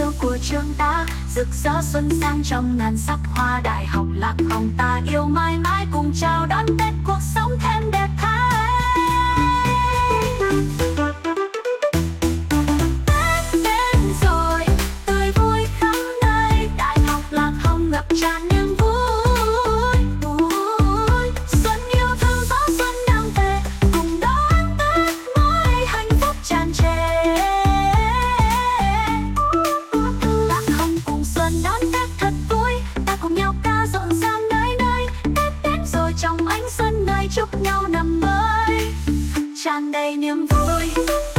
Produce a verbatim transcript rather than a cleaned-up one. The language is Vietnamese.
yêu của trường ta, rực rỡ xuân sang trong ngàn sắc hoa. Đại học Lạc Hồng ta yêu mãi mãi, cùng chào đón Tết cuộc sống thêm đẹp thay. Tết đến rồi, tươi vui khắp nơi, Đại học Lạc Hồng ngập tràn niềm vui. Vui xuân yêu thương gió xuân đang về, cùng đón Tết mỗi hạnh phúc tràn trề. Lạc Hồng cùng xuân đón Tết thật vui, ta cùng nhau ca rộn ràng nơi nơi. Tết đến rồi trong ánh xuân nơi chúc nhau năm mới tràn đầy niềm vui.